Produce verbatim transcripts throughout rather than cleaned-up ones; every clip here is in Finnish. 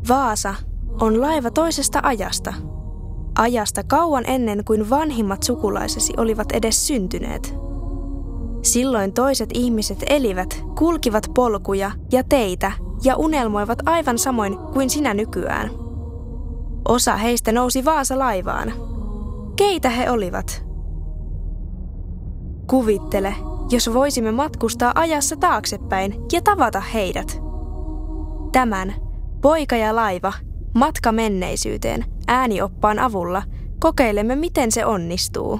Vaasa on laiva toisesta ajasta. Ajasta kauan ennen kuin vanhimmat sukulaisesi olivat edes syntyneet. Silloin toiset ihmiset elivät, kulkivat polkuja ja teitä ja unelmoivat aivan samoin kuin sinä nykyään. Osa heistä nousi Vaasa-laivaan. Keitä he olivat? Kuvittele, jos voisimme matkustaa ajassa taaksepäin ja tavata heidät. Tämän Poika ja laiva, matka menneisyyteen, äänioppaan avulla kokeilemme, miten se onnistuu.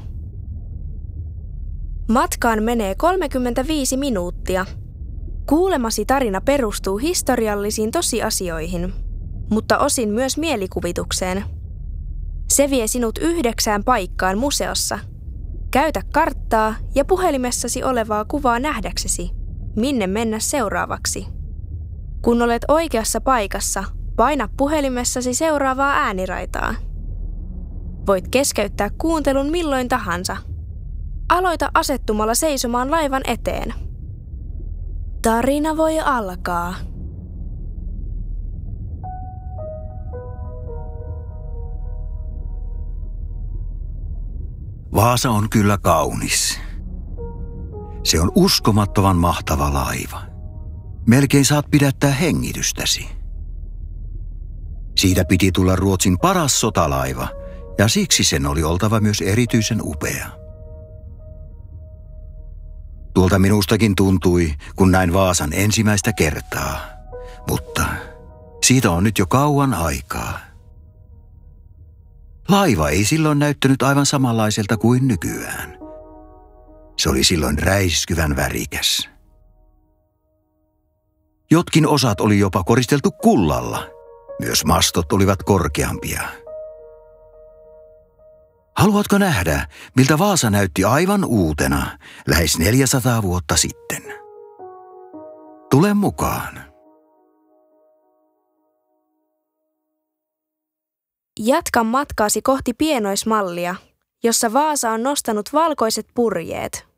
Matkaan menee kolmekymmentäviisi minuuttia. Kuulemasi tarina perustuu historiallisiin tosiasioihin, mutta osin myös mielikuvitukseen. Se vie sinut yhdeksään paikkaan museossa. Käytä karttaa ja puhelimessasi olevaa kuvaa nähdäksesi, minne mennä seuraavaksi. Kun olet oikeassa paikassa, paina puhelimessasi seuraavaa ääniraitaa. Voit keskeyttää kuuntelun milloin tahansa. Aloita asettumalla seisomaan laivan eteen. Tarina voi alkaa. Vaasa on kyllä kaunis. Se on uskomattoman mahtava laiva. Melkein saat pidättää hengitystäsi. Siitä piti tulla Ruotsin paras sotalaiva, ja siksi sen oli oltava myös erityisen upea. Tuolta minustakin tuntui, kun näin Vaasan ensimmäistä kertaa, mutta siitä on nyt jo kauan aikaa. Laiva ei silloin näyttänyt aivan samanlaiselta kuin nykyään. Se oli silloin räiskyvän värikäs. Jotkin osat oli jopa koristeltu kullalla. Myös mastot olivat korkeampia. Haluatko nähdä, miltä Vaasa näytti aivan uutena lähes neljäsataa vuotta sitten? Tule mukaan. Jatka matkaasi kohti pienoismallia, jossa Vaasa on nostanut valkoiset purjeet.